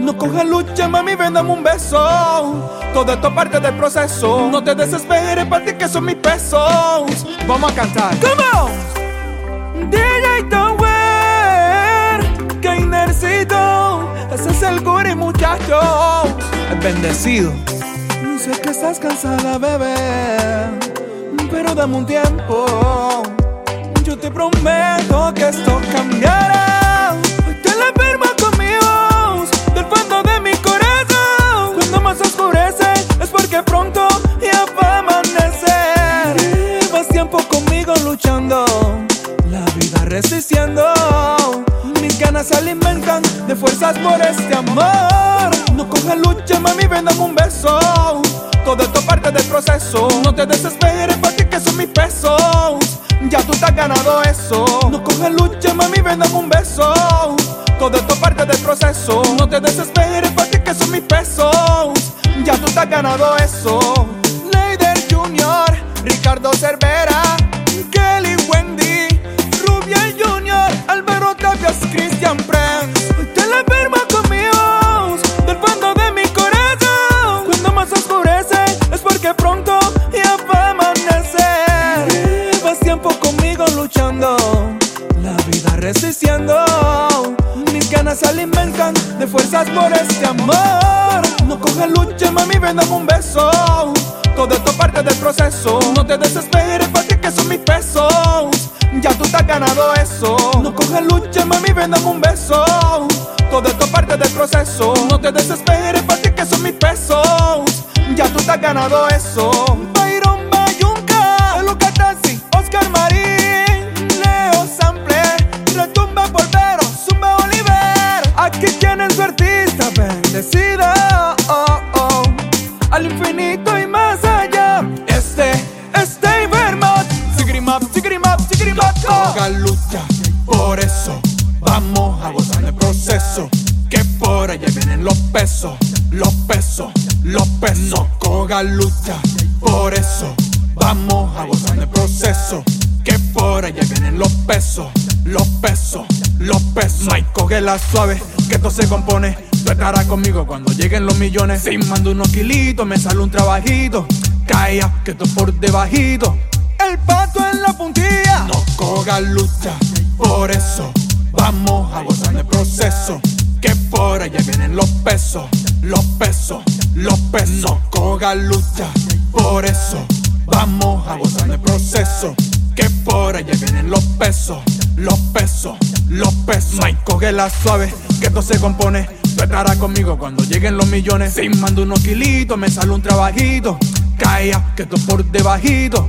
No cojas lucha, mami, ven, dame un beso. Todo esto parte del proceso. No te desesperes, para ti que son mis pesos. Vamos a cantar. Come on. DJ Tower, Kainercito, ese es el guri, muchacho, el bendecido. Sé que estás cansada, bebé, pero dame un tiempo. Yo te prometo que esto cambiará. Hoy te la firmo conmigo, del fondo de mi corazón. Cuando más oscurece es porque pronto ya va a amanecer. Llevas tiempo conmigo luchando, la vida resistiendo. Mis ganas se alimentan de fuerzas por este amor. No cojas lucha, mami, ven, dame un beso. Todo esto parte del proceso. No te desesperes, para ti que son mis pesos. Ya tú te has ganado eso. No cojas lucha, mami, ven, dame un beso. Todo esto parte del proceso. No te desesperes, para ti que son mis pesos. Ya tú te has ganado eso. Leider Junior, Ricardo Cervera, Kelly Wendy, Rubia Junior, Álvaro Tapias, Christian Prince. Hoy te la firmo conmigo, del fondo de mi corazón. Cuando más oscurece es porque pronto ya va a amanecer. Llevas tiempo conmigo luchando, la vida resistiendo. Mis ganas se alimentan de fuerzas por este amor. No cojas lucha, mami, ven, dame un beso. Todo esto parte del proceso. No te desesperes, para ti que son mis pesos. Ya tú te has ganado eso. No cojas lucha, mami, ven, dame un beso. Todo esto parte del proceso. No te desesperes, para ti que son mis pesos. Ya tú te has ganado eso. Byron Bayunca, Luca Tassi, Oscar Marín, Leo Sample, Retumba Polvero, Zumba Oliver. Aquí tienen su artista bendecida, oh, oh. Al infinito y más allá. Este Vermont. Sigrimap, sigrimap, sigrimap. Coga lucha, por eso vamos a gozar del proceso. Que por allá vienen los pesos, los pesos, los pesos. No coga lucha, por eso vamos a gozar del proceso. Que por allá vienen los pesos, los pesos, los pesos. No hay cógela suave, que esto se compone. Tú estarás conmigo cuando lleguen los millones. Si mando unos kilitos, me sale un trabajito. Calla, que esto es por debajito. El pato en la puntilla. No coga lucha, por eso vamos a gozar del proceso. Que por allá vienen los pesos, los pesos, los pesos. No coga lucha, por eso vamos a gozar del proceso. Que por allá vienen los pesos, los pesos, los pesos. No hay cógela suave, que esto se compone. Tú estarás conmigo cuando lleguen los millones. Si mando unos kilitos, me sale un trabajito. Calla, que esto es por debajito.